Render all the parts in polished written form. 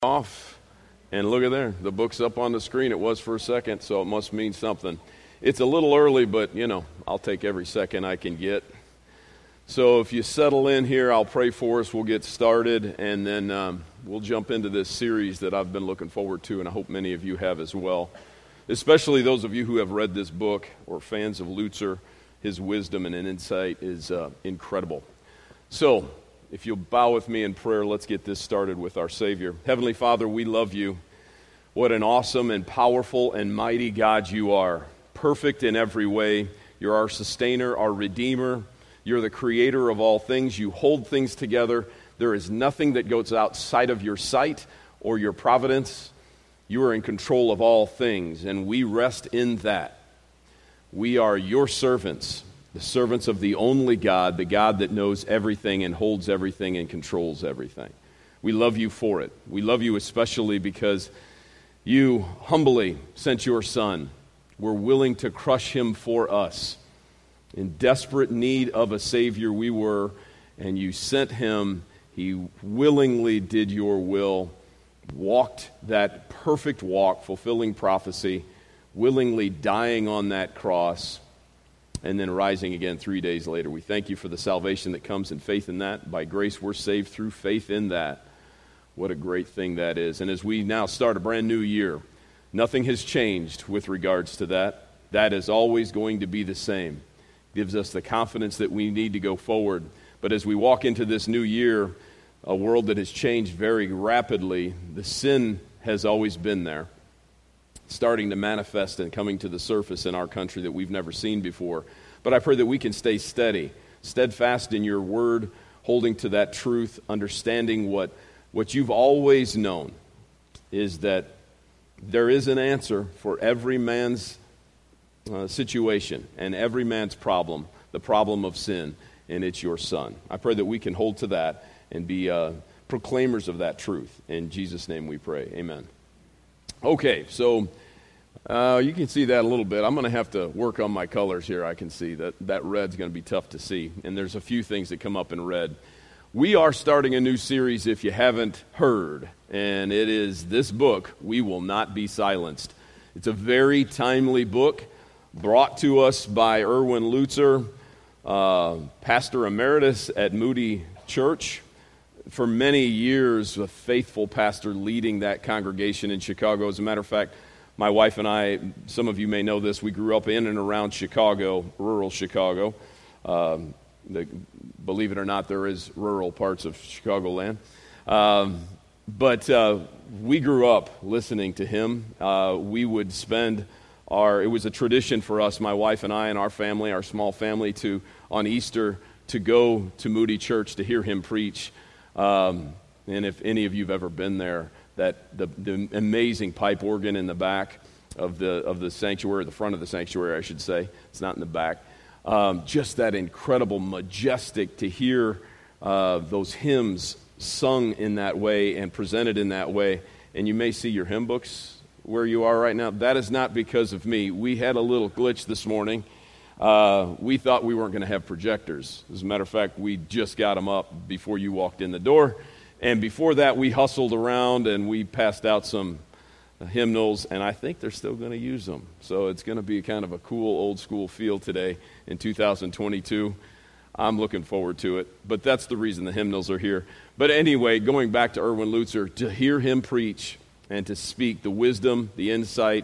Off, and look at there, the book's up on the screen. It was for a second, so it must mean something. It's a little early, but I'll take every second I can get. So if you settle in here, I'll pray for us. We'll get started, and then we'll jump into this series that I've been looking forward to, and I hope many of you have as well, especially those of you who have read this book or fans of Lutzer. His wisdom and insight is incredible. So if you'll bow with me in prayer, let's get this started with our Savior. Heavenly Father, we love you. What an awesome and powerful and mighty God you are. Perfect in every way. You're our sustainer, our redeemer. You're the creator of all things. You hold things together. There is nothing that goes outside of your sight or your providence. You are in control of all things, and we rest in that. We are your servants. The servants of the only God, the God that knows everything and holds everything and controls everything. We love you for it. We love you especially because you humbly sent your Son. We're willing to crush him for us. In desperate need of a Savior we were, and you sent him. He willingly did your will, walked that perfect walk, fulfilling prophecy, willingly dying on that cross, and then rising again 3 days later. We thank you for the salvation that comes in faith in that. By grace, we're saved through faith in that. What a great thing that is. And as we now start a brand new year, nothing has changed with regards to that. That is always going to be the same. Gives us the confidence that we need to go forward. But as we walk into this new year, a world that has changed very rapidly, the sin has always been there, starting to manifest and coming to the surface in our country that we've never seen before. But I pray that we can stay steady, steadfast in your word, holding to that truth, understanding what you've always known is that there is an answer for every man's situation and every man's problem, the problem of sin, and it's your Son. I pray that we can hold to that and be proclaimers of that truth. In Jesus' name we pray. Amen. Okay, so you can see that a little bit. I'm going to have to work on my colors here. I can see that red's going to be tough to see, and there's a few things that come up in red. We are starting a new series, if you haven't heard, and it is this book, We Will Not Be Silenced. It's a very timely book brought to us by Erwin Lutzer, pastor emeritus at Moody Church. For many years, a faithful pastor leading that congregation in Chicago. As a matter of fact, my wife and I, some of you may know this, we grew up in and around Chicago, rural Chicago. Believe it or not, there is rural parts of Chicagoland. But we grew up listening to him. We would spend it was a tradition for us, my wife and I and our family, our small family, on Easter to go to Moody Church to hear him preach. And if any of you have ever been there, that the amazing pipe organ in the back of the sanctuary, the front of the sanctuary, I should say, it's not in the back. Just that incredible, majestic to hear those hymns sung in that way and presented in that way. And you may see your hymn books where you are right now. That is not because of me. We had a little glitch this morning. We thought we weren't going to have projectors. As a matter of fact, we just got them up before you walked in the door. And before that, we hustled around and we passed out some hymnals, and I think they're still going to use them. So it's going to be kind of a cool old school feel today in 2022. I'm looking forward to it. But that's the reason the hymnals are here. But anyway, going back to Erwin Lutzer, to hear him preach and to speak the wisdom, the insight,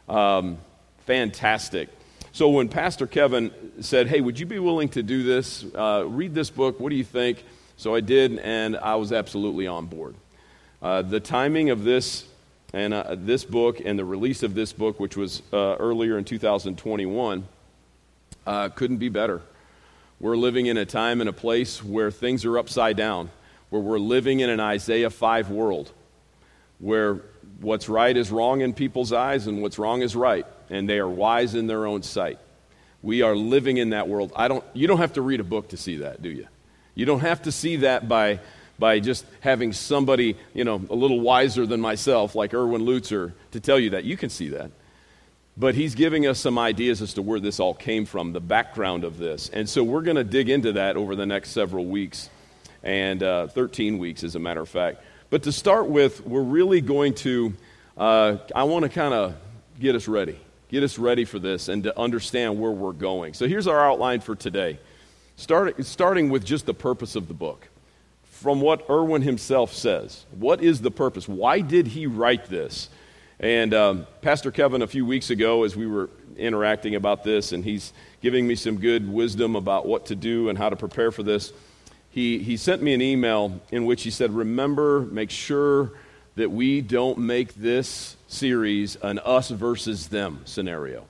fantastic. So when Pastor Kevin said, hey, would you be willing to do this? Read this book. What do you think? So I did, and I was absolutely on board. The timing of this and this book and the release of this book, which was earlier in 2021, couldn't be better. We're living in a time and a place where things are upside down, where we're living in an Isaiah 5 world, where what's right is wrong in people's eyes and what's wrong is right, and they are wise in their own sight. We are living in that world. You don't have to read a book to see that, do you? You don't have to see that by just having somebody, a little wiser than myself, like Erwin Lutzer, to tell you that. You can see that. But he's giving us some ideas as to where this all came from, the background of this. And so we're going to dig into that over the next several weeks, and 13 weeks, as a matter of fact. But to start with, we're really going to, I want to kind of get us ready for this and to understand where we're going. So here's our outline for today, starting with just the purpose of the book. From what Erwin himself says, what is the purpose? Why did he write this? And Pastor Kevin, a few weeks ago, as we were interacting about this, and he's giving me some good wisdom about what to do and how to prepare for this, he sent me an email in which he said, remember, make sure that we don't make this series an us versus them scenario.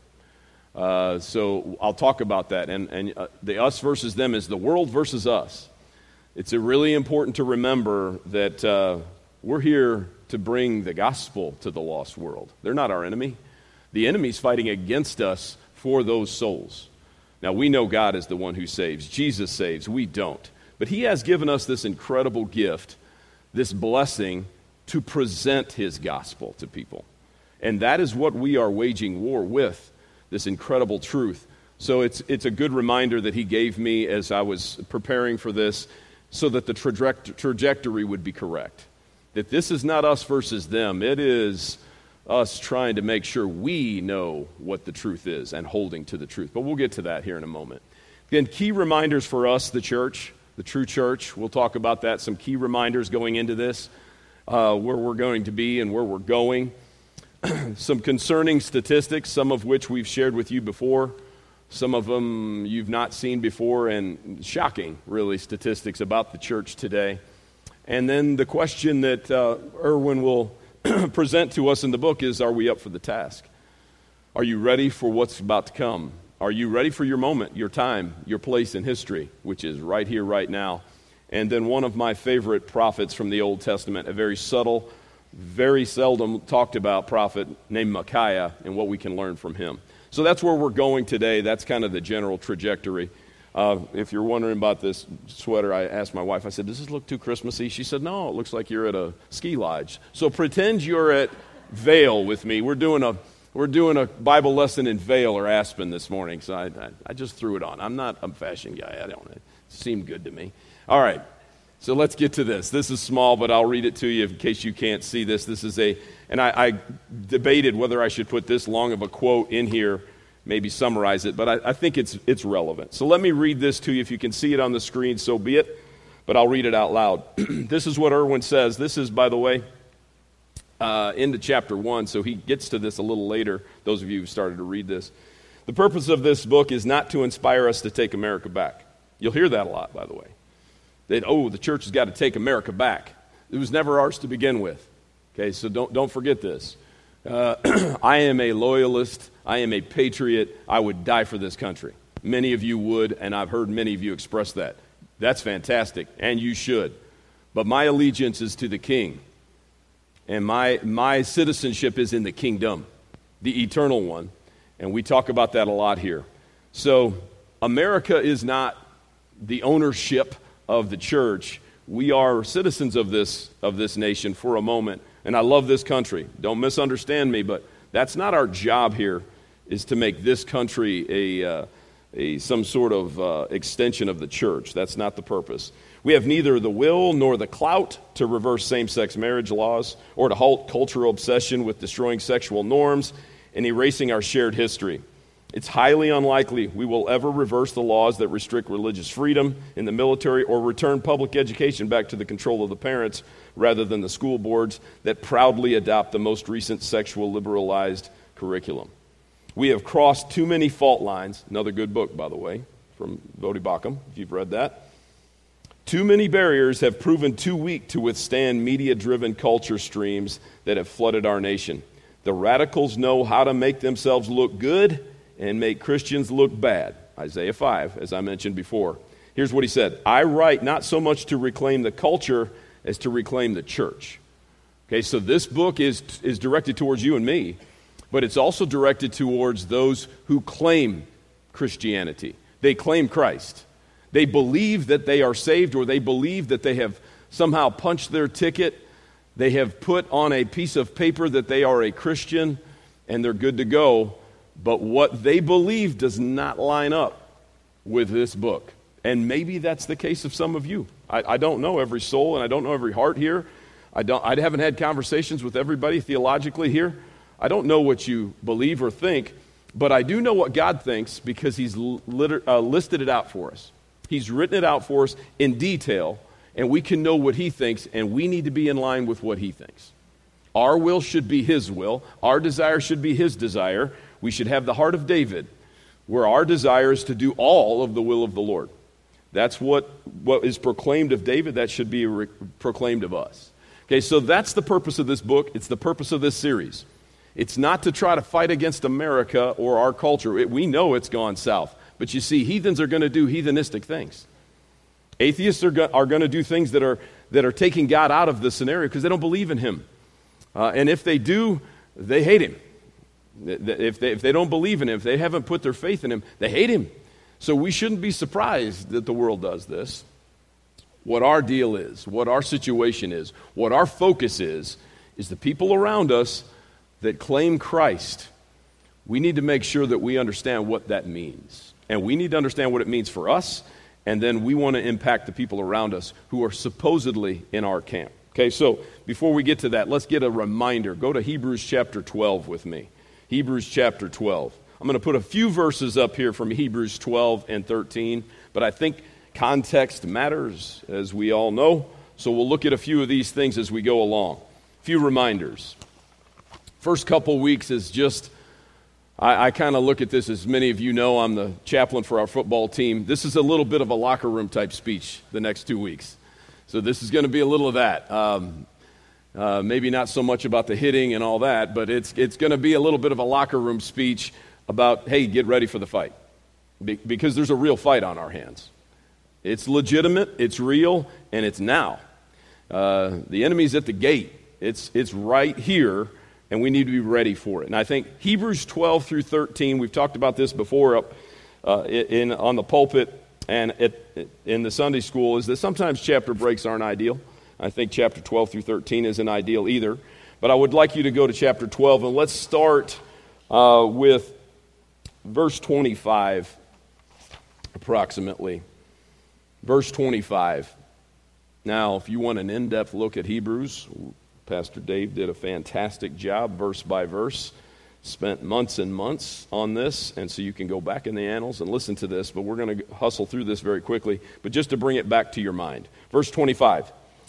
So I'll talk about that. And the us versus them is the world versus us. It's really important to remember that we're here to bring the gospel to the lost world. They're not our enemy. The enemy's fighting against us for those souls. Now, we know God is the one who saves. Jesus saves. We don't. But he has given us this incredible gift, this blessing, to present his gospel to people. And that is what we are waging war with, this incredible truth. So it's a good reminder that he gave me as I was preparing for this, so that the trajectory would be correct. That this is not us versus them. It is us trying to make sure we know what the truth is and holding to the truth. But we'll get to that here in a moment. Again, key reminders for us, the church, the true church. We'll talk about that, some key reminders going into this, where we're going to be and where we're going. Some concerning statistics, some of which we've shared with you before. Some of them you've not seen before, and shocking, really, statistics about the church today. And then the question that Erwin will present to us in the book is, are we up for the task? Are you ready for what's about to come? Are you ready for your moment, your time, your place in history, which is right here, right now? And then one of my favorite prophets from the Old Testament, a very subtle, very seldom talked about prophet named Micaiah, and what we can learn from him. So that's where we're going today. That's kind of the general trajectory. If you're wondering about this sweater, I asked my wife, I said, does this look too Christmassy? She said, no, it looks like you're at a ski lodge. So pretend you're at Vail with me. We're doing a Bible lesson in Vail or Aspen this morning, so I just threw it on. I'm not a fashion guy. It seemed good to me. All right, so let's get to this. This is small, but I'll read it to you in case you can't see this. This is and I debated whether I should put this long of a quote in here, maybe summarize it, but I think it's relevant. So let me read this to you. If you can see it on the screen, so be it, but I'll read it out loud. This is what Erwin says. This is, by the way, into chapter 1, so he gets to this a little later, those of you who started to read this. The purpose of this book is not to inspire us to take America back. You'll hear that a lot, by the way. That, the church has got to take America back. It was never ours to begin with. Okay, so don't forget this. I am a loyalist. I am a patriot. I would die for this country. Many of you would, and I've heard many of you express that. That's fantastic, and you should. But my allegiance is to the King, and my citizenship is in the kingdom, the eternal one, and we talk about that a lot here. So America is not the ownership of the church. We are citizens of this nation for a moment. And I love this country. Don't misunderstand me, but that's not our job here, is to make this country some sort of extension of the church. That's not the purpose. We have neither the will nor the clout to reverse same-sex marriage laws or to halt cultural obsession with destroying sexual norms and erasing our shared history. It's highly unlikely we will ever reverse the laws that restrict religious freedom in the military or return public education back to the control of the parents rather than the school boards that proudly adopt the most recent sexual liberalized curriculum. We have crossed too many fault lines. Another good book, by the way, from Voddie Baucham, if you've read that. Too many barriers have proven too weak to withstand media-driven culture streams that have flooded our nation. The radicals know how to make themselves look good and make Christians look bad. Isaiah 5, as I mentioned before. Here's what he said. I write not so much to reclaim the culture as to reclaim the church. Okay, so this book is directed towards you and me, but it's also directed towards those who claim Christianity. They claim Christ. They believe that they are saved, or they believe that they have somehow punched their ticket. They have put on a piece of paper that they are a Christian, and they're good to go. But what they believe does not line up with this book. And maybe that's the case of some of you. I don't know every soul, and I don't know every heart here. I haven't had conversations with everybody theologically here. I don't know what you believe or think, but I do know what God thinks because he's listed it out for us. He's written it out for us in detail, and we can know what he thinks, and we need to be in line with what he thinks. Our will should be his will. Our desire should be his desire. We should have the heart of David, where our desire is to do all of the will of the Lord. That's what is proclaimed of David. That should be proclaimed of us. Okay, so that's the purpose of this book. It's the purpose of this series. It's not to try to fight against America or our culture. We know it's gone south. But you see, heathens are going to do heathenistic things. Atheists are going to do things that are taking God out of the scenario because they don't believe in him. And if they do, they hate him. If they don't believe in him, if they haven't put their faith in him, they hate him. So we shouldn't be surprised that the world does this. What our deal is, what our situation is, what our focus is the people around us that claim Christ. We need to make sure that we understand what that means. And we need to understand what it means for us, and then we want to impact the people around us who are supposedly in our camp. Okay, so before we get to that, let's get a reminder. Go to Hebrews chapter 12 with me. Hebrews chapter 12. I'm going to put a few verses up here from Hebrews 12 and 13, but I think context matters, as we all know. So we'll look at a few of these things as we go along. A few reminders. First couple weeks is just, I kind of look at this, as many of you know, I'm the chaplain for our football team. This is a little bit of a locker room type speech the next 2 weeks. So this is going to be a little of that. Maybe not so much about the hitting and all that, but it's going to be a little bit of a locker room speech about, hey, get ready for the fight. Because there's a real fight on our hands. It's legitimate, it's real, and it's now. The enemy's at the gate. It's right here, and we need to be ready for it. And I think Hebrews 12 through 13, we've talked about this before up on the pulpit and in the Sunday school, is that sometimes chapter breaks aren't ideal. I think chapter 12 through 13 isn't ideal either. But I would like you to go to chapter 12, and let's start with verse 25, approximately. Verse 25. Now, if you want an in-depth look at Hebrews, Pastor Dave did a fantastic job, verse by verse. Spent months and months on this, and so you can go back in the annals and listen to this, but we're going to hustle through this very quickly. But just to bring it back to your mind. Verse 25.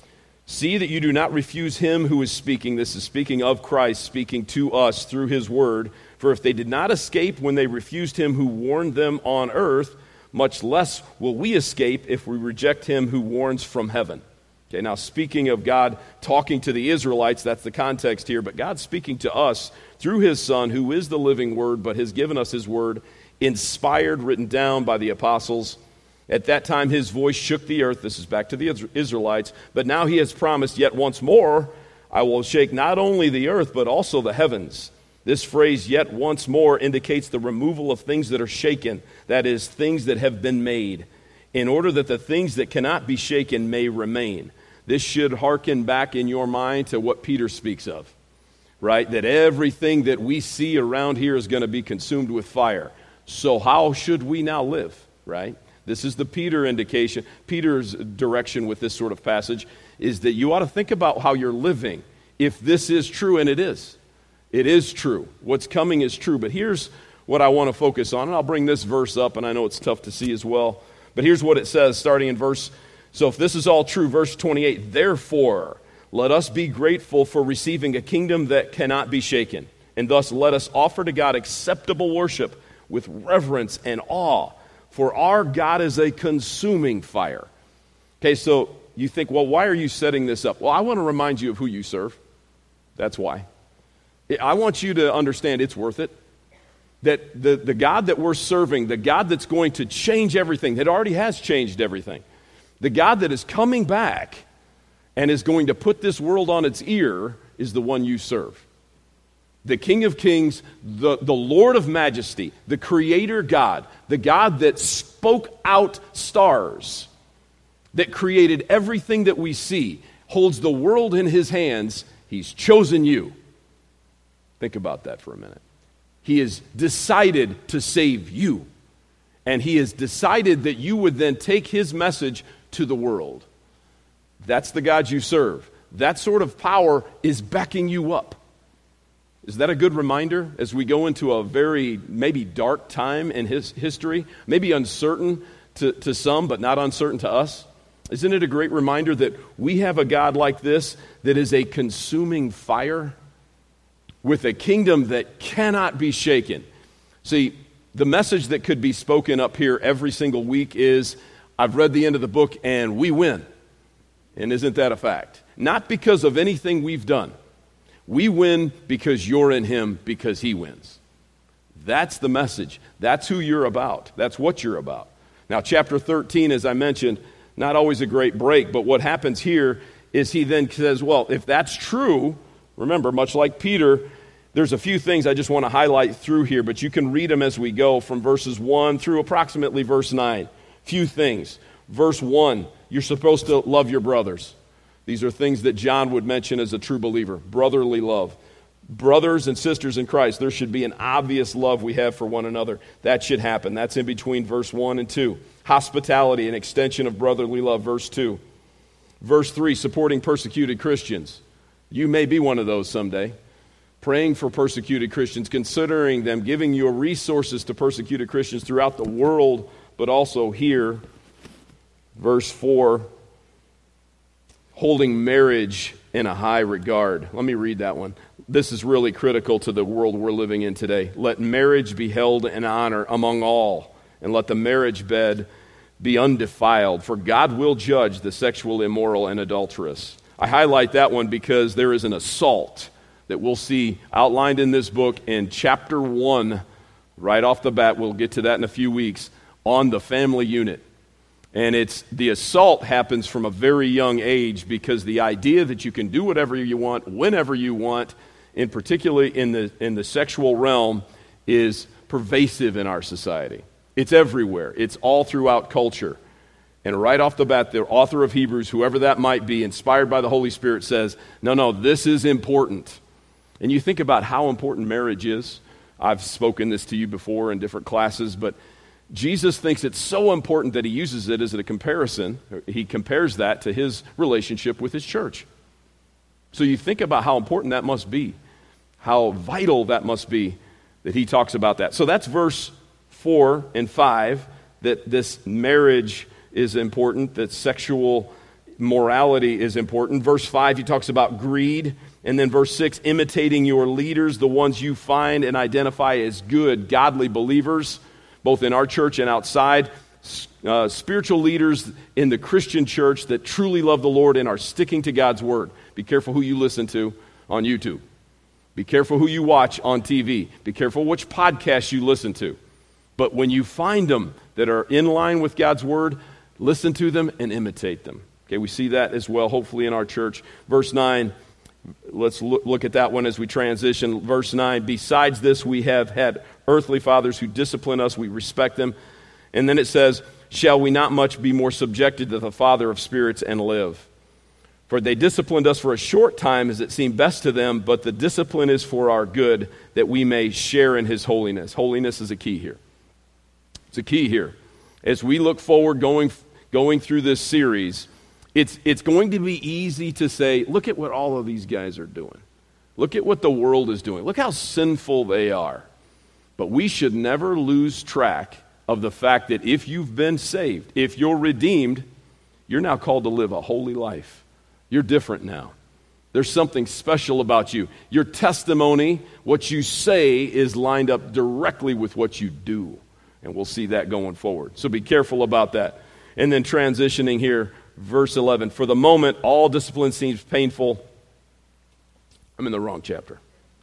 See that you do not refuse him who is speaking. This is speaking of Christ, speaking to us through his word. For if they did not escape when they refused him who warned them on earth, much less will we escape if we reject him who warns from heaven. Okay, now speaking of God talking to the Israelites, that's the context here, but God's speaking to us through his Son, who is the living word, but has given us his word, inspired, written down by the apostles. At that time his voice shook the earth. This is back to the Israelites. But now he has promised, yet once more, I will shake not only the earth, but also the heavens. This phrase, yet once more, indicates the removal of things that are shaken, that is, things that have been made, in order that the things that cannot be shaken may remain. This should hearken back in your mind to what Peter speaks of, right? That everything that we see around here is going to be consumed with fire. So how should we now live, right? This is the Peter indication. Peter's direction with this sort of passage is that you ought to think about how you're living if this is true, and it is. It is true. What's coming is true. But here's what I want to focus on, and I'll bring this verse up, and I know it's tough to see as well. But here's what it says, starting in verse. So if this is all true, verse 28, therefore, let us be grateful for receiving a kingdom that cannot be shaken, and thus let us offer to God acceptable worship with reverence and awe, for our God is a consuming fire. Okay, so you think, well, why are you setting this up? Well, I want to remind you of who you serve. That's why. I want you to understand it's worth it. That the God that we're serving, the God that's going to change everything, that already has changed everything, the God that is coming back and is going to put this world on its ear is the one you serve. The King of Kings, the Lord of Majesty, the Creator God, the God that spoke out stars, that created everything that we see, holds the world in his hands. He's chosen you. Think about that for a minute. He has decided to save you. And he has decided that you would then take his message to the world. That's the God you serve. that sort of power is backing you up. Is that a good reminder as we go into a very maybe dark time in his history, maybe uncertain to some, but not uncertain to us? Isn't it a great reminder that we have a God like this that is a consuming fire with a kingdom that cannot be shaken? See, the message that could be spoken up here every single week is, I've read the end of the book and we win. And isn't that a fact? Not because of anything we've done. We win because you're in him, because he wins. That's the message. That's who you're about. That's what you're about. Now, chapter 13, as I mentioned, not always a great break, but what happens here is he then says, well, if that's true, remember, much like Peter, there's a few things I just want to highlight through here, but you can read them as we go from verses 1 through approximately verse 9. Few things. Verse 1, you're supposed to love your brothers. These are things that John would mention as a true believer. Brotherly love. Brothers and sisters in Christ, there should be an obvious love we have for one another. That should happen. That's in between verse 1 and 2. Hospitality, an extension of brotherly love, verse 2. Verse 3, supporting persecuted Christians. You may be one of those someday. Praying for persecuted Christians, considering them, giving your resources to persecuted Christians throughout the world, but also here. Verse 4, holding marriage in a high regard. Let me read that one. This is really critical to the world we're living in today. Let marriage be held in honor among all, and let the marriage bed be undefiled, for God will judge the sexual immoral and adulterous. I highlight that one because there is an assault that we'll see outlined in this book in chapter 1, right off the bat, we'll get to that in a few weeks, on the family unit. And the assault happens from a very young age because the idea that you can do whatever you want, whenever you want, in particularly in the sexual realm, is pervasive in our society. It's everywhere. It's all throughout culture. And right off the bat, the author of Hebrews, whoever that might be, inspired by the Holy Spirit, says, no, this is important. And you think about how important marriage is. I've spoken this to you before in different classes, but Jesus thinks it's so important that he uses it as a comparison. He compares that to his relationship with his church. So you think about how important that must be, how vital that must be that he talks about that. So that's verse 4 and 5, that this marriage is important, that sexual morality is important. Verse 5, he talks about greed. And then verse 6, imitating your leaders, the ones you find and identify as good, godly believers, both in our church and outside, spiritual leaders in the Christian church that truly love the Lord and are sticking to God's word. Be careful who you listen to on YouTube. Be careful who you watch on TV. Be careful which podcasts you listen to. But when you find them that are in line with God's word, listen to them and imitate them. Okay, we see that as well, hopefully, in our church. Verse 9, let's look at that one as we transition. Verse 9, besides this, we have had earthly fathers who discipline us. We respect them. And then it says, shall we not much be more subjected to the Father of spirits and live? For they disciplined us for a short time as it seemed best to them, but the discipline is for our good, that we may share in his holiness. Holiness is a key here. It's a key here. As we look forward going through this series, it's going to be easy to say, look at what all of these guys are doing. Look at what the world is doing. Look how sinful they are. But we should never lose track of the fact that if you've been saved, if you're redeemed, you're now called to live a holy life. You're different now. There's something special about you. Your testimony, what you say, is lined up directly with what you do. And we'll see that going forward. So be careful about that. And then transitioning here, verse 11. For the moment, all discipline seems painful. I'm in the wrong chapter.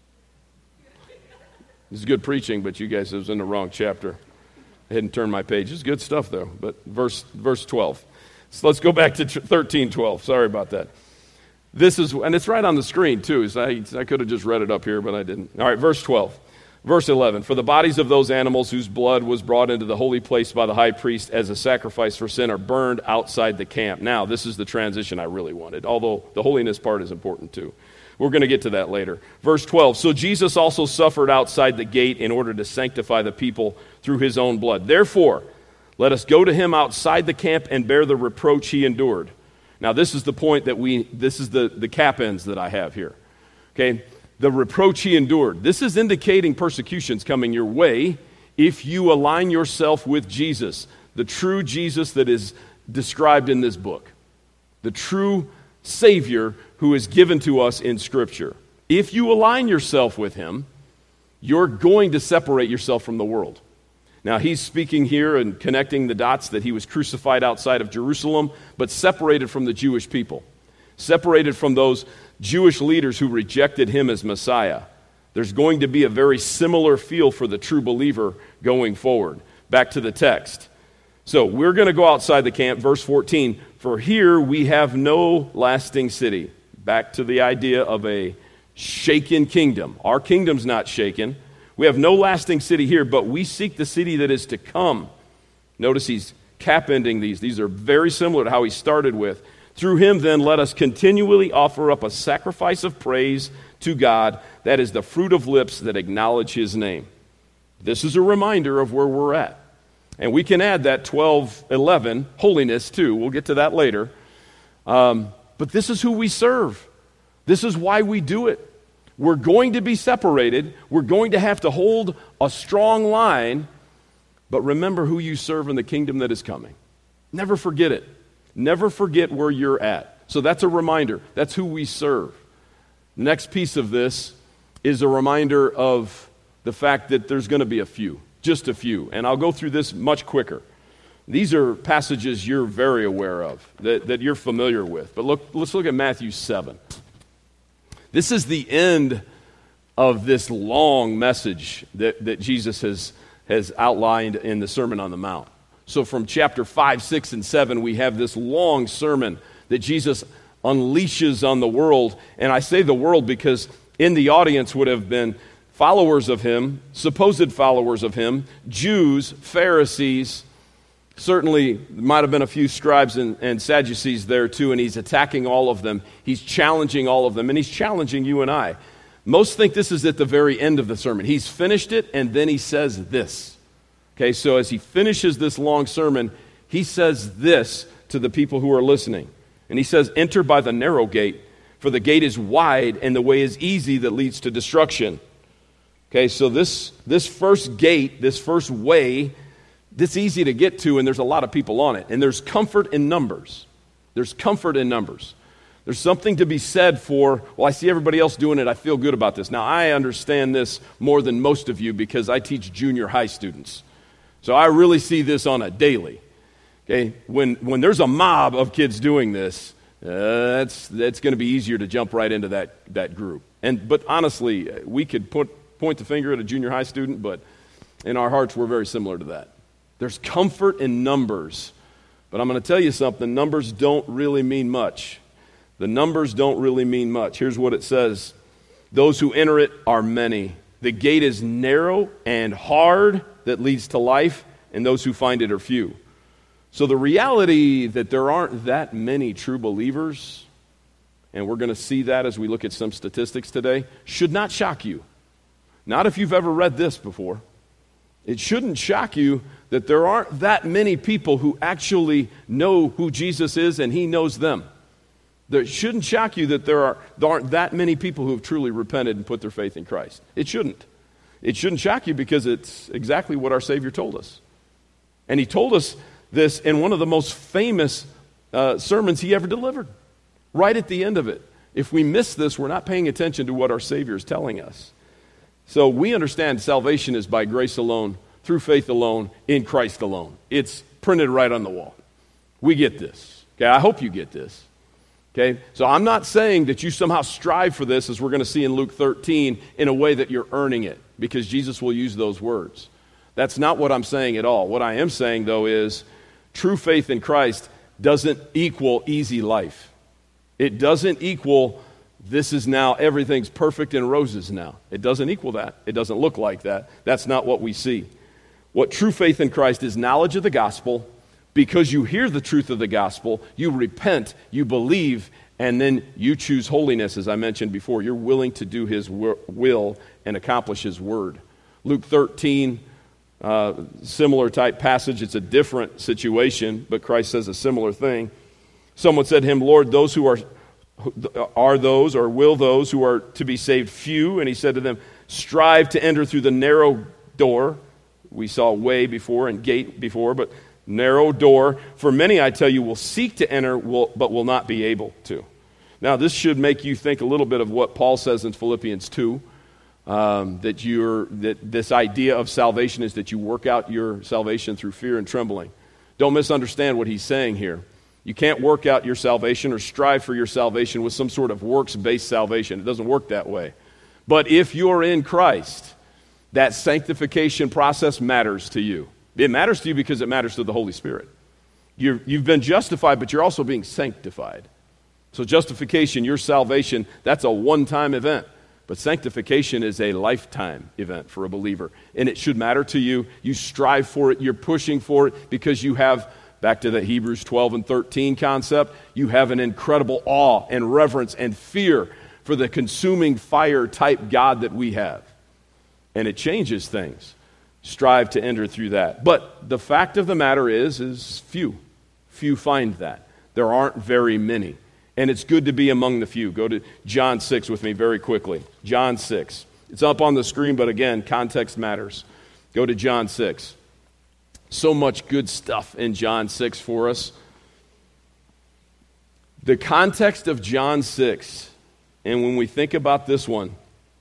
This is good preaching, but you guys, it was in the wrong chapter. I hadn't turned my page. It's good stuff, though. But verse 12. So let's go back to 13:12. Sorry about that. This is, and it's right on the screen, too. So I could have just read it up here, but I didn't. All right, verse 12. Verse 11. For the bodies of those animals whose blood was brought into the holy place by the high priest as a sacrifice for sin are burned outside the camp. Now, this is the transition I really wanted, although the holiness part is important, too. We're going to get to that later. Verse 12. So Jesus also suffered outside the gate in order to sanctify the people through his own blood. Therefore, let us go to him outside the camp and bear the reproach he endured. Now, this is the point this is the cap ends that I have here. Okay? The reproach he endured. This is indicating persecution's coming your way if you align yourself with Jesus, the true Jesus that is described in this book, the true Savior who is given to us in Scripture. If you align yourself with him, you're going to separate yourself from the world. Now, he's speaking here and connecting the dots that he was crucified outside of Jerusalem, but separated from the Jewish people, separated from those Jewish leaders who rejected him as Messiah. There's going to be a very similar feel for the true believer going forward. Back to the text. So we're going to go outside the camp, verse 14. For here we have no lasting city. Back to the idea of a shaken kingdom. Our kingdom's not shaken. We have no lasting city here, but we seek the city that is to come. Notice he's cap-ending these. These are very similar to how he started with. Through him, then, let us continually offer up a sacrifice of praise to God. That is the fruit of lips that acknowledge his name. This is a reminder of where we're at. And we can add that 12:11, holiness, too. We'll get to that later. But this is who we serve. This is why we do it. We're going to be separated. We're going to have to hold a strong line. But remember who you serve in the kingdom that is coming. Never forget it. Never forget where you're at. So that's a reminder. That's who we serve. The next piece of this is a reminder of the fact that there's going to be a few, just a few. And I'll go through this much quicker. These are passages you're very aware of, that you're familiar with. But let's look at Matthew 7. This is the end of this long message that Jesus has outlined in the Sermon on the Mount. So from chapter 5, 6, and 7, we have this long sermon that Jesus unleashes on the world. And I say the world because in the audience would have been followers of him, supposed followers of him, Jews, Pharisees. Certainly, there might have been a few scribes and Sadducees there too, and he's attacking all of them. He's challenging all of them, and he's challenging you and I. Most think this is at the very end of the sermon. He's finished it, and then he says this. Okay, so as he finishes this long sermon, he says this to the people who are listening. And he says, enter by the narrow gate, for the gate is wide and the way is easy that leads to destruction. Okay, so this first gate, this first way, it's easy to get to, and there's a lot of people on it. And there's comfort in numbers. There's comfort in numbers. There's something to be said for, well, I see everybody else doing it, I feel good about this. Now, I understand this more than most of you because I teach junior high students. So I really see this on a daily. Okay, when there's a mob of kids doing this, that's going to be easier to jump right into that group. But honestly, we could point the finger at a junior high student, but in our hearts, we're very similar to that. There's comfort in numbers. But I'm going to tell you something. Numbers don't really mean much. The numbers don't really mean much. Here's what it says. Those who enter it are many. The gate is narrow and hard that leads to life, and those who find it are few. So the reality that there aren't that many true believers, and we're going to see that as we look at some statistics today, should not shock you. Not if you've ever read this before. It shouldn't shock you that there aren't that many people who actually know who Jesus is and he knows them. It shouldn't shock you that there aren't that many people who have truly repented and put their faith in Christ. It shouldn't. It shouldn't shock you because it's exactly what our Savior told us. And he told us this in one of the most famous sermons he ever delivered, right at the end of it. If we miss this, we're not paying attention to what our Savior is telling us. So we understand salvation is by grace alone, through faith alone, in Christ alone. It's printed right on the wall. We get this. Okay, I hope you get this. Okay, so I'm not saying that you somehow strive for this, as we're going to see in Luke 13, in a way that you're earning it, because Jesus will use those words. That's not what I'm saying at all. What I am saying, though, is true faith in Christ doesn't equal easy life. It doesn't equal this is now, everything's perfect in roses now. It doesn't equal that. It doesn't look like that. That's not what we see. What true faith in Christ is knowledge of the gospel. Because you hear the truth of the gospel, you repent, you believe, and then you choose holiness, as I mentioned before. You're willing to do his will and accomplish his word. Luke 13, similar type passage. It's a different situation, but Christ says a similar thing. Someone said to him, Lord, those who are those, or will those who are to be saved few? And he said to them, strive to enter through the narrow door. We saw way before and gate before, but narrow door. For many, I tell you, will seek to enter, but will not be able to. Now, this should make you think a little bit of what Paul says in Philippians 2, that this idea of salvation is that you work out your salvation through fear and trembling. Don't misunderstand what he's saying here. You can't work out your salvation or strive for your salvation with some sort of works-based salvation. It doesn't work that way. But if you're in Christ, that sanctification process matters to you. It matters to you because it matters to the Holy Spirit. You've been justified, but you're also being sanctified. So justification, your salvation, that's a one-time event. But sanctification is a lifetime event for a believer. And it should matter to you. You strive for it. You're pushing for it because you have, back to the Hebrews 12 and 13 concept, you have an incredible awe and reverence and fear for the consuming fire type God that we have. And it changes things. Strive to enter through that. But the fact of the matter is few. Few find that. There aren't very many. And it's good to be among the few. Go to John 6 with me very quickly. John 6. It's up on the screen, but again, context matters. Go to John 6. So much good stuff in John 6 for us. The context of John 6, and when we think about this one,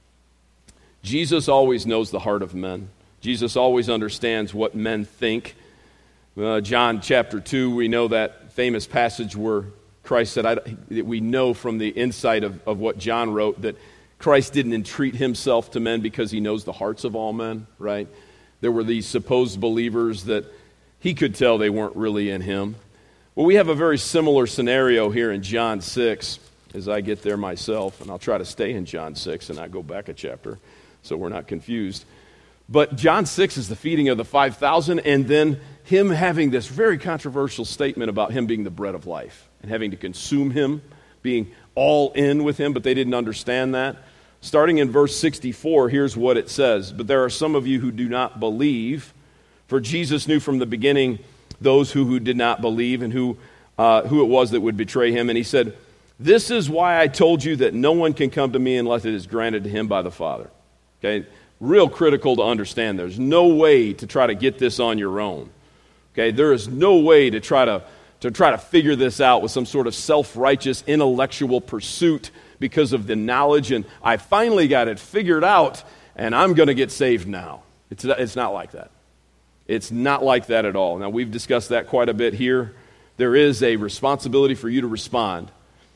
Jesus always knows the heart of men. Jesus always understands what men think. John chapter 2, we know that famous passage where Christ said, we know from the insight of what John wrote that Christ didn't entreat himself to men because he knows the hearts of all men, right? There were these supposed believers that he could tell they weren't really in him. Well, we have a very similar scenario here in John 6 as I get there myself, and I'll try to stay in John 6 and not go back a chapter so we're not confused. But John 6 is the feeding of the 5,000, and then him having this very controversial statement about him being the bread of life and having to consume him, being all in with him, but they didn't understand that. Starting in verse 64, here's what it says. But there are some of you who do not believe, for Jesus knew from the beginning those who did not believe and who it was that would betray him. And he said, this is why I told you that no one can come to me unless it is granted to him by the Father. Okay, real critical to understand. There's no way to try to get this on your own. Okay, there is no way to try to figure this out with some sort of self-righteous intellectual pursuit because of the knowledge and I finally got it figured out and I'm going to get saved now. It's not like that. It's not like that at all. Now, we've discussed that quite a bit here. There is a responsibility for you to respond,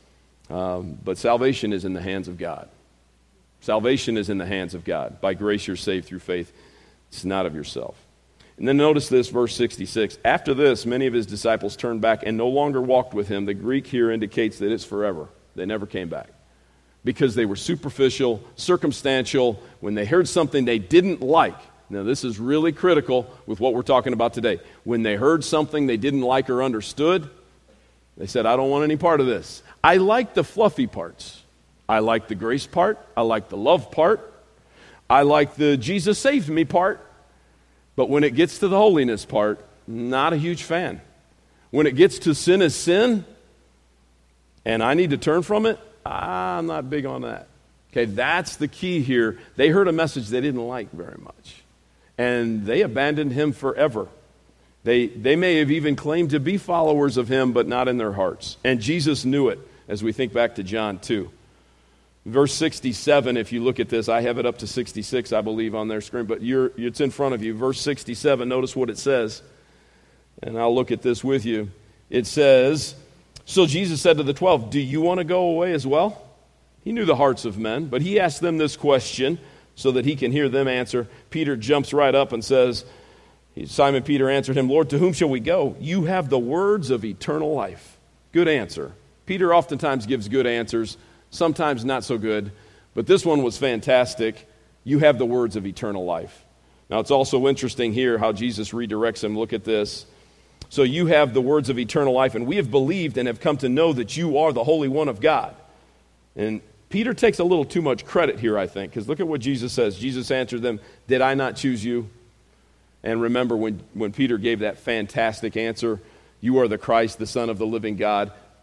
but salvation is in the hands of God. Salvation is in the hands of God. By grace you're saved through faith. It's not of yourself. And then notice this, verse 66. After this, many of his disciples turned back and no longer walked with him. The Greek here indicates that it's forever. They never came back. Because they were superficial, circumstantial. When they heard something they didn't like. Now this is really critical with what we're talking about today. When they heard something they didn't like or understood, they said, I don't want any part of this. I like the fluffy parts. I like the grace part. I like the love part. I like the Jesus saved me part. But when it gets to the holiness part, not a huge fan. When it gets to sin is sin, and I need to turn from it, I'm not big on that. Okay, that's the key here. They heard a message they didn't like very much. And they abandoned him forever. They may have even claimed to be followers of him, but not in their hearts. And Jesus knew it, as we think back to John 2. Verse 67, if you look at this, I have it up to 66, I believe, on their screen, but it's in front of you. Verse 67, notice what it says, and I'll look at this with you. It says, so Jesus said to the 12, do you want to go away as well? He knew the hearts of men, but he asked them this question so that he can hear them answer. Peter jumps right up and says, Simon Peter answered him, Lord, to whom shall we go? You have the words of eternal life. Good answer. Peter oftentimes gives good answers. Sometimes not so good, but this one was fantastic. You have the words of eternal life. Now, it's also interesting here how Jesus redirects him. Look at this. So you have the words of eternal life, and we have believed and have come to know that you are the Holy One of God. And Peter takes a little too much credit here, I think, because look at what Jesus says. Jesus answered them, did I not choose you? And remember when Peter gave that fantastic answer, you are the Christ, the Son of the living God.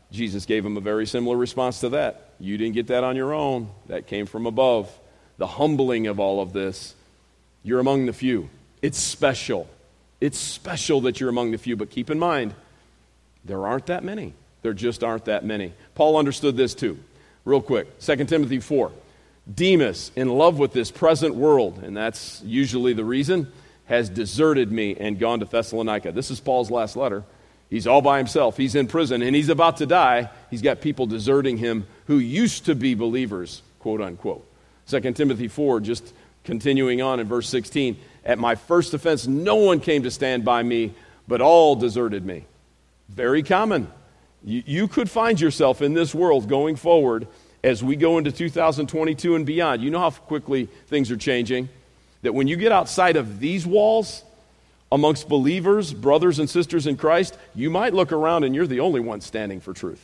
Jesus gave him a very similar response to that. You didn't get that on your own. That came from above. The humbling of all of this. You're among the few. It's special. It's special that you're among the few, but keep in mind, there aren't that many. There just aren't that many. Paul understood this too. Real quick, 2 Timothy 4. Demas, in love with this present world, and that's usually the reason, has deserted me and gone to Thessalonica. This is Paul's last letter. He's all by himself. He's in prison, and he's about to die. He's got people deserting him who used to be believers, quote unquote. 2 Timothy 4, just continuing on in verse 16. At my first offense, no one came to stand by me, but all deserted me. Very common. You could find yourself in this world going forward as we go into 2022 and beyond. You know how quickly things are changing. That when you get outside of these walls, amongst believers, brothers and sisters in Christ, you might look around and you're the only one standing for truth.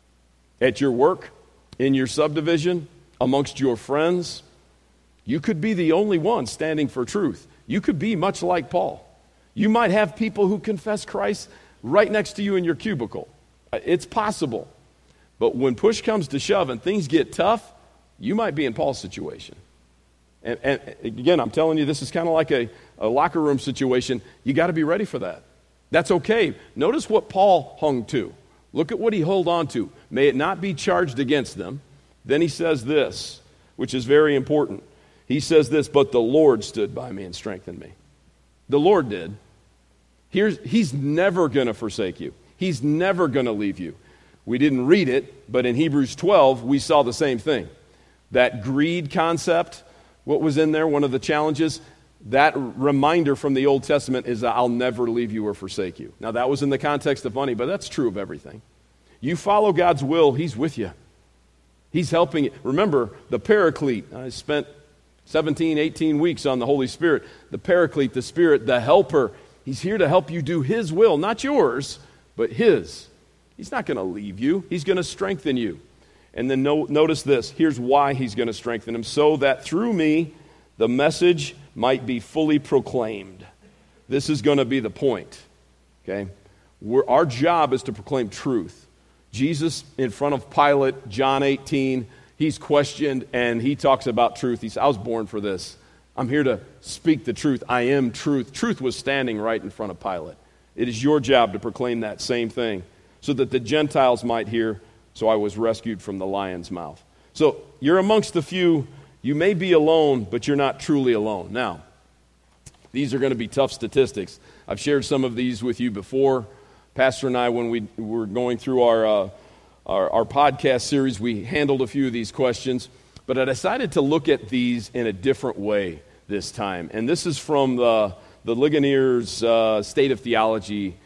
At your work, in your subdivision, amongst your friends, you could be the only one standing for truth. You could be much like Paul. You might have people who confess Christ right next to you in your cubicle. It's possible. But when push comes to shove and things get tough, you might be in Paul's situation. And again, I'm telling you, this is kind of like a locker room situation. You got to be ready for that. That's okay. Notice what Paul hung to. Look at what he held on to. May it not be charged against them. Then he says this, which is very important. He says this, but the Lord stood by me and strengthened me. The Lord did. He's never going to forsake you. He's never going to leave you. We didn't read it, but in Hebrews 12, we saw the same thing. That greed concept, what was in there, one of the challenges, that reminder from the Old Testament is that I'll never leave you or forsake you. Now, that was in the context of money, but that's true of everything. You follow God's will, He's with you. He's helping you. Remember, the Paraclete. I spent 17, 18 weeks on the Holy Spirit. The Paraclete, the Spirit, the Helper. He's here to help you do His will, not yours, but His. He's not going to leave you. He's going to strengthen you. And then notice this. Here's why He's going to strengthen him. So that through me, the message might be fully proclaimed. This is going to be the point. Okay? Our job is to proclaim truth. Jesus, in front of Pilate, John 18, he's questioned and he talks about truth. He says, I was born for this. I'm here to speak the truth. I am truth. Truth was standing right in front of Pilate. It is your job to proclaim that same thing so that the Gentiles might hear, so I was rescued from the lion's mouth. So you're amongst the few. You may be alone, but you're not truly alone. Now, these are going to be tough statistics. I've shared some of these with you before. Pastor and I, when we were going through our podcast series, we handled a few of these questions. But I decided to look at these in a different way this time. And this is from the Ligonier's State of Theology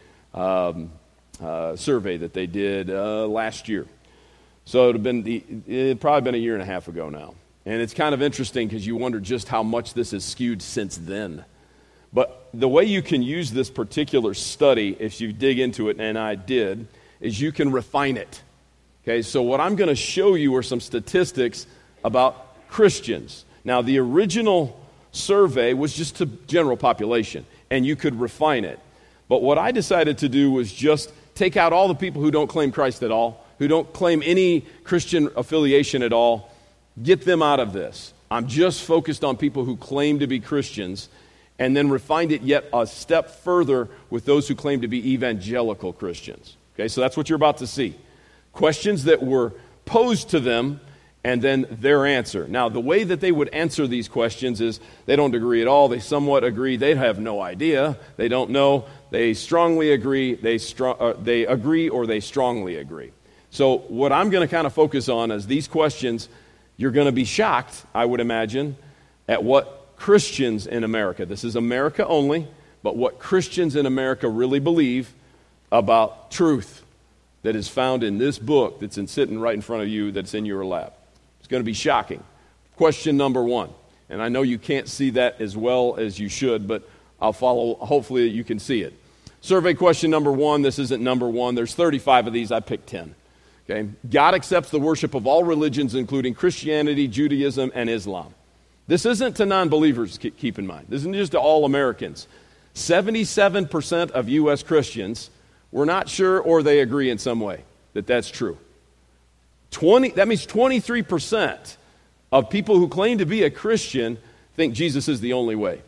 survey that they did last year. So it probably been a year and a half ago now. And it's kind of interesting because you wonder just how much this has skewed since then. But the way you can use this particular study, if you dig into it, and I did, is you can refine it. Okay, so what I'm going to show you are some statistics about Christians. Now, the original survey was just to general population, and you could refine it. But what I decided to do was just take out all the people who don't claim Christ at all, who don't claim any Christian affiliation at all, get them out of this. I'm just focused on people who claim to be Christians, and then refined it yet a step further with those who claim to be evangelical Christians. Okay, so that's what you're about to see. Questions that were posed to them, and then their answer. Now, the way that they would answer these questions is they don't agree at all. They somewhat agree. They have no idea. They don't know. They strongly agree. They agree or they strongly agree. So what I'm going to kind of focus on is these questions. You're going to be shocked, I would imagine, at what Christians in America, this is America only, but what Christians in America really believe about truth that is found in this book that's sitting right in front of you, that's in your lap. It's going to be shocking. Question number 1, and I know you can't see that as well as you should, but I'll follow, hopefully you can see it. Survey question number 1, this isn't number 1, there's 35 of these, I picked 10. Okay? God accepts the worship of all religions, including Christianity, Judaism, and Islam. This isn't to non-believers, keep in mind. This isn't just to all Americans. 77% of U.S. Christians were not sure or they agree in some way that that's true. That means 23% of people who claim to be a Christian think Jesus is the only way.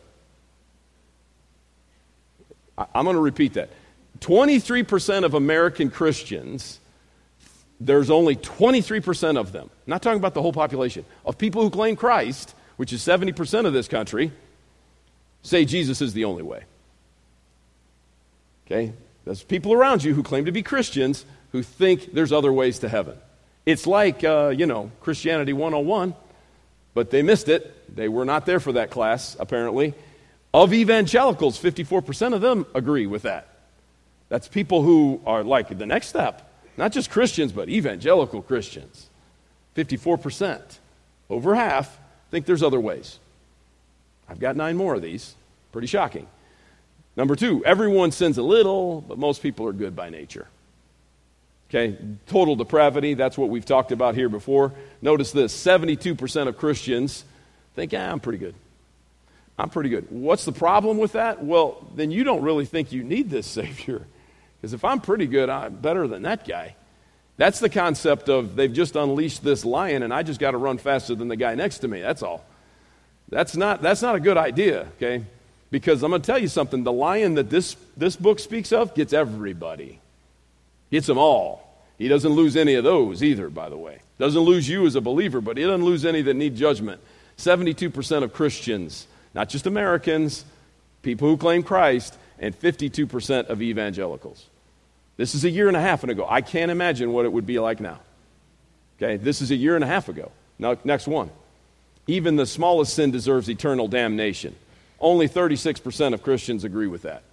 I'm going to repeat that. 23% of American Christians, there's only 23% of them, I'm not talking about the whole population, of people who claim Christ, which is 70% of this country, say Jesus is the only way. Okay? There's people around you who claim to be Christians who think there's other ways to heaven. It's like, Christianity 101, but they missed it. They were not there for that class, apparently. Of evangelicals, 54% of them agree with that. That's people who are like the next step. Not just Christians, but evangelical Christians. 54%. Over half think there's other ways. I've got 9 more of these. Pretty shocking. Number 2, everyone sins a little, but most people are good by nature. Okay, total depravity, that's what we've talked about here before. Notice this, 72% of Christians think, I'm pretty good. I'm pretty good. What's the problem with that? Well, then you don't really think you need this Savior. Because if I'm pretty good, I'm better than that guy. That's the concept of they've just unleashed this lion and I just got to run faster than the guy next to me. That's all. That's not a good idea, okay? Because I'm going to tell you something. The lion that this book speaks of gets everybody. Gets them all. He doesn't lose any of those either, by the way. Doesn't lose you as a believer, but he doesn't lose any that need judgment. 72% of Christians, not just Americans, people who claim Christ, and 52% of evangelicals. This is a year and a half ago. I can't imagine what it would be like now. Okay, this is a year and a half ago. Now, next one. Even the smallest sin deserves eternal damnation. Only 36% of Christians agree with that.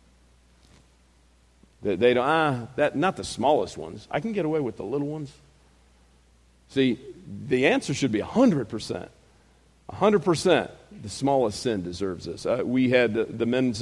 They don't, not the smallest ones. I can get away with the little ones. See, the answer should be 100%. 100%. The smallest sin deserves this. We had the men's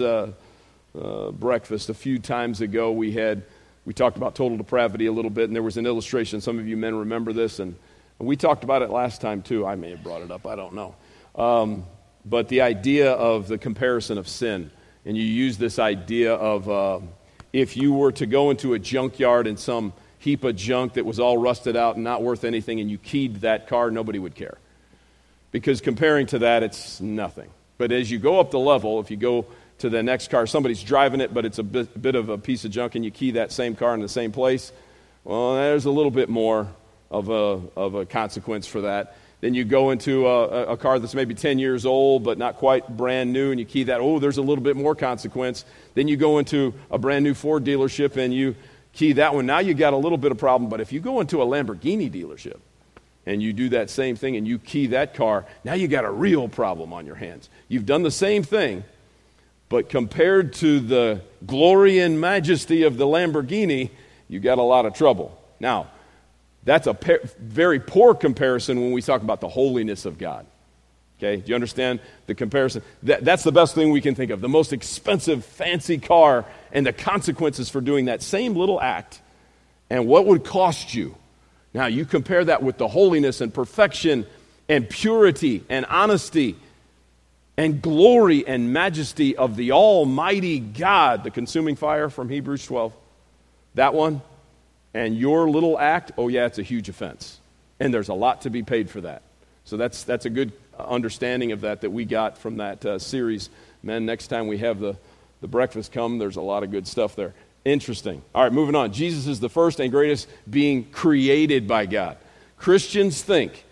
breakfast a few times ago. We talked about total depravity a little bit, and there was an illustration. Some of you men remember this, and we talked about it last time too. I may have brought it up. I don't know. But the idea of the comparison of sin, and you use this idea of if you were to go into a junkyard and some heap of junk that was all rusted out and not worth anything, and you keyed that car, nobody would care. Because comparing to that, it's nothing. But as you go up the level, if you go to the next car, somebody's driving it, but it's a bit of a piece of junk, and you key that same car in the same place, well, there's a little bit more of a consequence for that. Then you go into a car that's maybe 10 years old, but not quite brand new, and you key that, there's a little bit more consequence. Then you go into a brand new Ford dealership, and you key that one. Now you got a little bit of problem, but if you go into a Lamborghini dealership, and you do that same thing, and you key that car, now you got a real problem on your hands. You've done the same thing, but compared to the glory and majesty of the Lamborghini, you got a lot of trouble. Now, that's a very poor comparison when we talk about the holiness of God. Okay, do you understand the comparison? That's the best thing we can think of. The most expensive, fancy car and the consequences for doing that same little act and what would cost you. Now, you compare that with the holiness and perfection and purity and honesty and glory and majesty of the Almighty God, the consuming fire from Hebrews 12. That one. And your little act, it's a huge offense. And there's a lot to be paid for that. So that's a good understanding of that we got from that series. Men, next time we have the breakfast come, there's a lot of good stuff there. Interesting. All right, moving on. Jesus is the first and greatest being created by God. Christians think,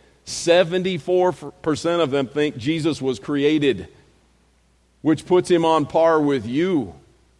74% of them think Jesus was created, which puts him on par with you.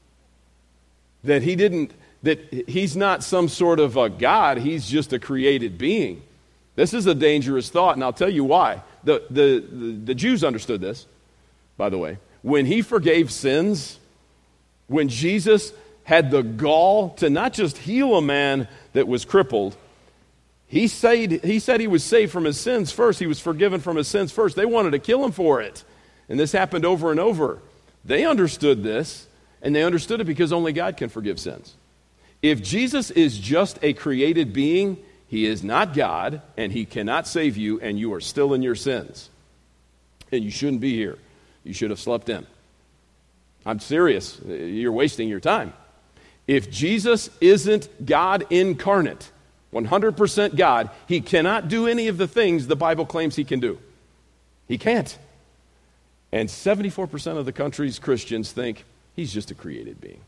That he's not some sort of a God, he's just a created being. This is a dangerous thought, and I'll tell you why. The Jews understood this, by the way. When he forgave sins, when Jesus had the gall to not just heal a man that was crippled, he said he was saved from his sins first. He was forgiven from his sins first. They wanted to kill him for it. And this happened over and over. They understood this, and they understood it because only God can forgive sins. If Jesus is just a created being, he is not God, and he cannot save you, and you are still in your sins. And you shouldn't be here. You should have slept in. I'm serious. You're wasting your time. If Jesus isn't God incarnate, 100% God, he cannot do any of the things the Bible claims he can do. He can't. And 74% of the country's Christians think he's just a created being.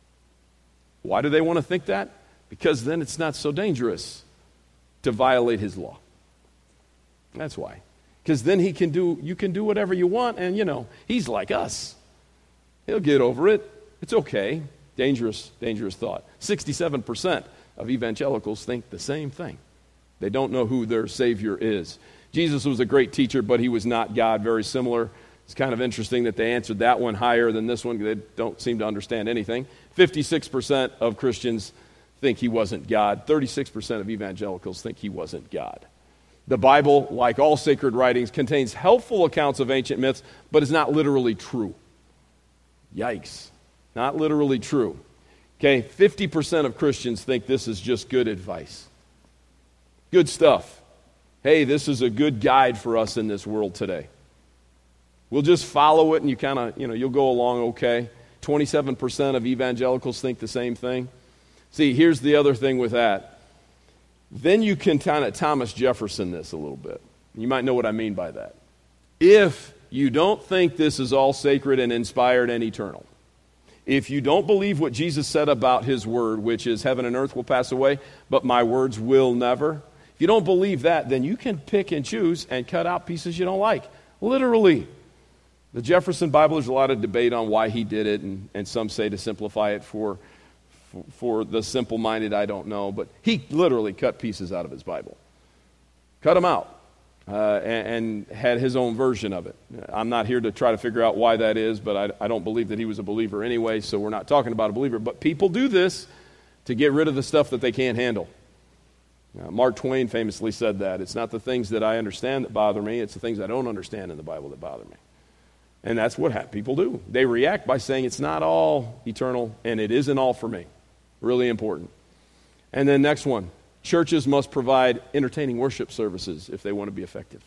Why do they want to think that? Because then it's not so dangerous to violate his law. That's why. Because then you can do whatever you want, and he's like us. He'll get over it. It's okay. Dangerous thought. 67% of evangelicals think the same thing. They don't know who their Savior is. Jesus was a great teacher, but he was not God. Very similar. It's kind of interesting that they answered that one higher than this one. They don't seem to understand anything. 56% of Christians think he wasn't God. 36% of evangelicals think he wasn't God. The Bible, like all sacred writings, contains helpful accounts of ancient myths, but is not literally true. Yikes. Not literally true. Okay, 50% of Christians think this is just good advice. Good stuff. Hey, this is a good guide for us in this world today. We'll just follow it and you kind of, you'll go along okay. 27% of evangelicals think the same thing. See, here's the other thing with that. Then you can kind of Thomas Jefferson this a little bit. You might know what I mean by that. If you don't think this is all sacred and inspired and eternal, if you don't believe what Jesus said about his word, which is heaven and earth will pass away, but my words will never, if you don't believe that, then you can pick and choose and cut out pieces you don't like. Literally. The Jefferson Bible, there's a lot of debate on why he did it, and some say to simplify it for the simple-minded, I don't know. But he literally cut pieces out of his Bible. Cut them out. And had his own version of it. I'm not here to try to figure out why that is, but I don't believe that he was a believer anyway, so we're not talking about a believer. But people do this to get rid of the stuff that they can't handle. Mark Twain famously said that. It's not the things that I understand that bother me, it's the things I don't understand in the Bible that bother me. And that's what people do. They react by saying it's not all eternal, and it isn't all for me. Really important. And then next one. Churches must provide entertaining worship services if they want to be effective.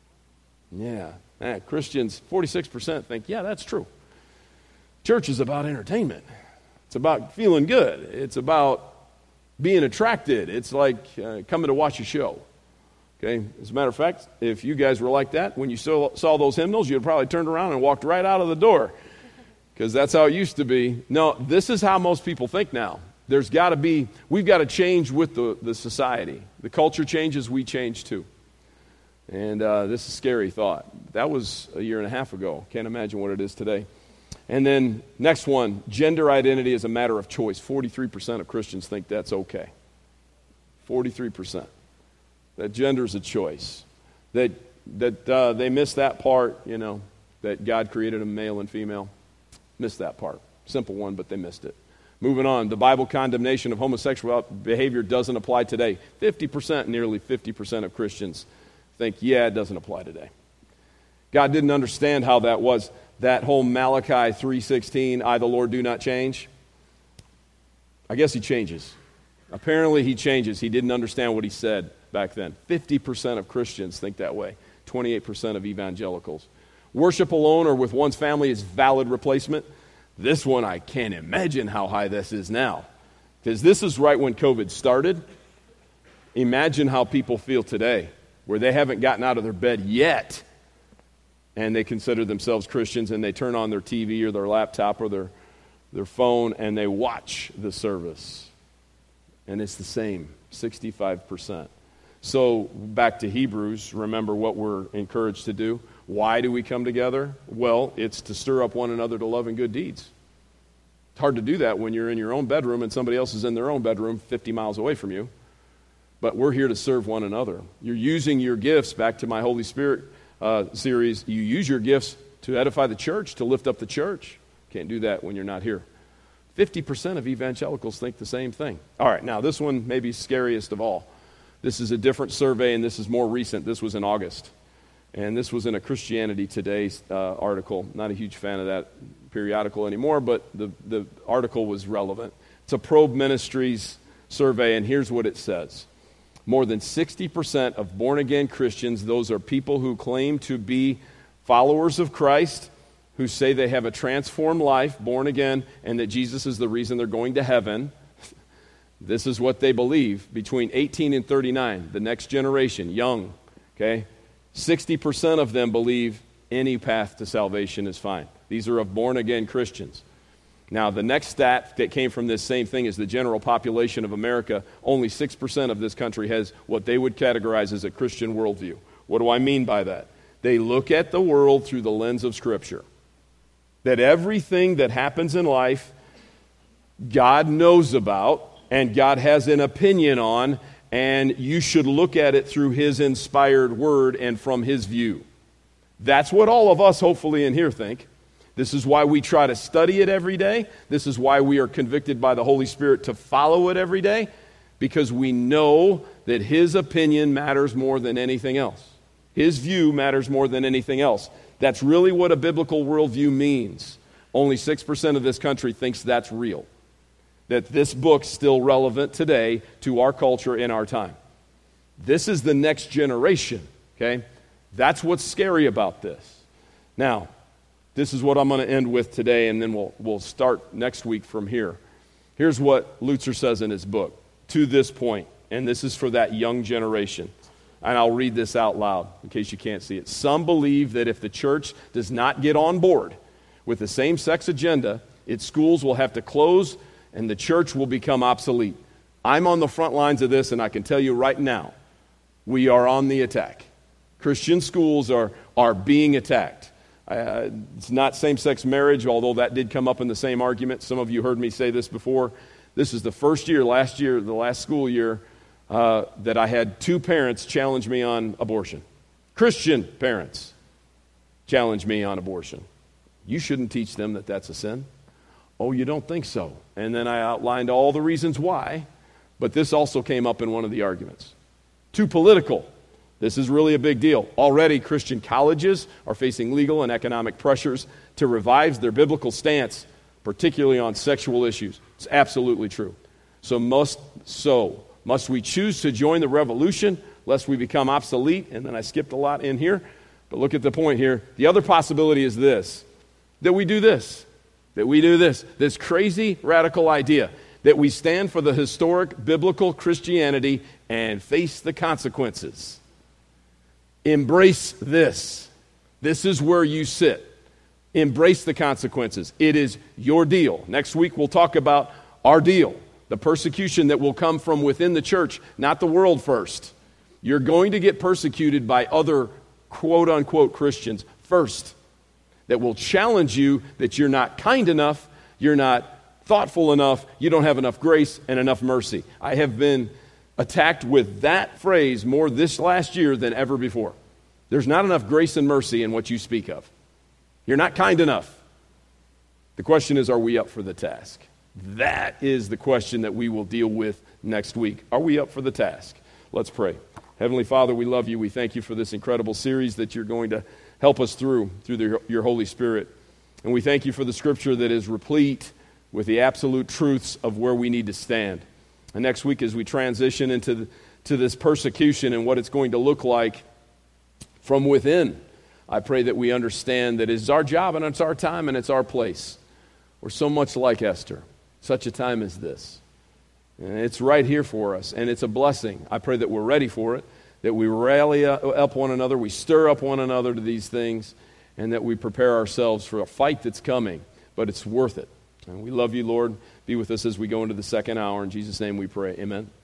Yeah. Christians, 46% think, yeah, that's true. Church is about entertainment. It's about feeling good. It's about being attracted. It's like coming to watch a show. Okay. As a matter of fact, if you guys were like that, when you saw those hymnals, you'd probably turned around and walked right out of the door. Because that's how it used to be. No, this is how most people think now. We've got to change with the society. The culture changes, we change too. And this is a scary thought. That was a year and a half ago. Can't imagine what it is today. And then next one, gender identity is a matter of choice. 43% of Christians think that's okay. 43%. That gender is a choice. That they miss that part, that God created them male and female. Missed that part. Simple one, but they missed it. Moving on, the Bible condemnation of homosexual behavior doesn't apply today. Nearly 50% of Christians think, yeah, it doesn't apply today. God didn't understand how that was. That whole Malachi 3:16, I the Lord do not change. I guess he changes. Apparently he changes. He didn't understand what he said back then. 50% of Christians think that way. 28% of evangelicals. Worship alone or with one's family is valid replacement. This one, I can't imagine how high this is now. Because this is right when COVID started. Imagine how people feel today, where they haven't gotten out of their bed yet, and they consider themselves Christians, and they turn on their TV or their laptop or their phone, and they watch the service. And it's the same, 65%. So back to Hebrews, remember what we're encouraged to do. Why do we come together? Well, it's to stir up one another to love and good deeds. It's hard to do that when you're in your own bedroom and somebody else is in their own bedroom 50 miles away from you. But we're here to serve one another. You're using your gifts, back to my Holy Spirit series, you use your gifts to edify the church, to lift up the church. Can't do that when you're not here. 50% of evangelicals think the same thing. All right, now this one may be scariest of all. This is a different survey, and this is more recent. This was in August. And this was in a Christianity Today article. Not a huge fan of that periodical anymore, but the article was relevant. It's a Probe Ministries survey, and here's what it says. More than 60% of born-again Christians, those are people who claim to be followers of Christ, who say they have a transformed life, born again, and that Jesus is the reason they're going to heaven. This is what they believe between 18 and 39, the next generation, young, okay? 60% of them believe any path to salvation is fine. These are of born-again Christians. Now, the next stat that came from this same thing is the general population of America. Only 6% of this country has what they would categorize as a Christian worldview. What do I mean by that? They look at the world through the lens of Scripture. That everything that happens in life, God knows about, and God has an opinion on, and you should look at it through His inspired Word and from His view. That's what all of us, hopefully, in here think. This is why we try to study it every day. This is why we are convicted by the Holy Spirit to follow it every day, because we know that His opinion matters more than anything else. His view matters more than anything else. That's really what a biblical worldview means. Only 6% of this country thinks that's real. That this book's still relevant today to our culture in our time. This is the next generation, okay? That's what's scary about this. Now, this is what I'm going to end with today, and then we'll start next week from here. Here's what Lutzer says in his book, to this point, and this is for that young generation. And I'll read this out loud in case you can't see it. Some believe that if the church does not get on board with the same-sex agenda, its schools will have to close and the church will become obsolete. I'm on the front lines of this, and I can tell you right now, we are on the attack. Christian schools are being attacked. It's not same-sex marriage, although that did come up in the same argument. Some of you heard me say this before. This is the first year, the last school year, that I had 2 parents challenge me on abortion. Christian parents challenge me on abortion. You shouldn't teach them that that's a sin. Oh, you don't think so? And then I outlined all the reasons why, but this also came up in one of the arguments. Too political. This is really a big deal. Already, Christian colleges are facing legal and economic pressures to revise their biblical stance, particularly on sexual issues. It's absolutely true. So must we choose to join the revolution lest we become obsolete? And then I skipped a lot in here, but look at the point here. The other possibility is this, that we do this. This crazy radical idea that we stand for the historic biblical Christianity and face the consequences. Embrace this. This is where you sit. Embrace the consequences. It is your deal. Next week we'll talk about our deal, the persecution that will come from within the church, not the world first. You're going to get persecuted by other quote-unquote Christians first, that will challenge you that you're not kind enough, you're not thoughtful enough, you don't have enough grace and enough mercy. I have been attacked with that phrase more this last year than ever before. There's not enough grace and mercy in what you speak of. You're not kind enough. The question is, are we up for the task? That is the question that we will deal with next week. Are we up for the task? Let's pray. Heavenly Father, we love you. We thank you for this incredible series that you're going to help us through your Holy Spirit. And we thank you for the Scripture that is replete with the absolute truths of where we need to stand. And next week, as we transition into this persecution and what it's going to look like from within, I pray that we understand that it's our job and it's our time and it's our place. We're so much like Esther, such a time as this. And it's right here for us, and it's a blessing. I pray that we're ready for it, that we rally up one another, we stir up one another to these things, and that we prepare ourselves for a fight that's coming, but it's worth it. And we love you, Lord. Be with us as we go into the second hour. In Jesus' name we pray. Amen.